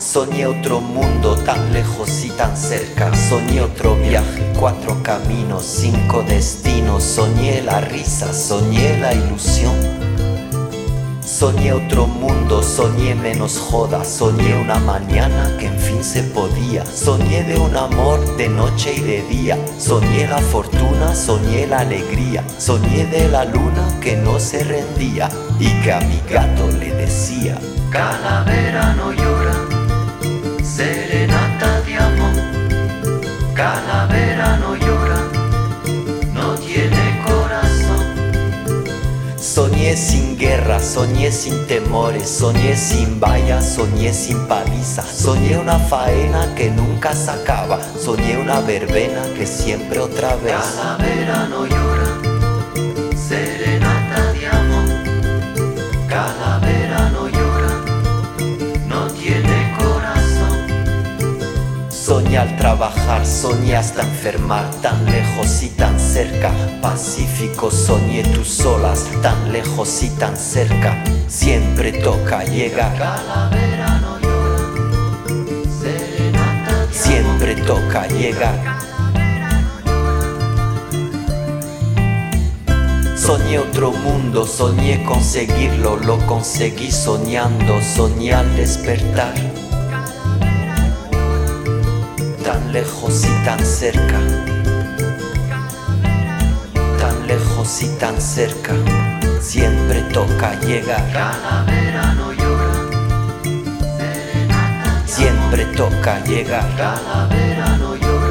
Soñé otro mundo tan lejos y tan cerca. Soñé otro viaje, 4 caminos, 5 destinos. Soñé la risa, soñé la ilusión. Soñé otro mundo, soñé menos joda. Soñé una mañana que en fin se podía. Soñé de un amor de noche y de día. Soñé la fortuna, soñé la alegría. Soñé de la luna que no se rendía y que a mi gato le decía: calavera no llora, serenata de amor. Calavera no llora, no tiene corazón. Soñé sin guerra, soñé sin temores. Soñé sin vallas, soñé sin paliza. Soñé una faena que nunca se acaba. Soñé una verbena que siempre otra vez. Calavera no llora, serenata de amor. Calavera no llora, no tiene corazón. Soñé al trabajar, soñé hasta enfermar. Tan lejos y tan cerca, pacífico. Soñé tus olas, tan lejos y tan cerca. Siempre toca llegar. Calavera no llora, serenata de amor. Siempre toca llegar. Soñé otro mundo, soñé conseguirlo. Lo conseguí soñando, soñé al despertar. Tan lejos y tan cerca. Tan lejos y tan cerca. Siempre toca llegar. Calavera no llora, serenata. Siempre toca llegar. Calavera no llora.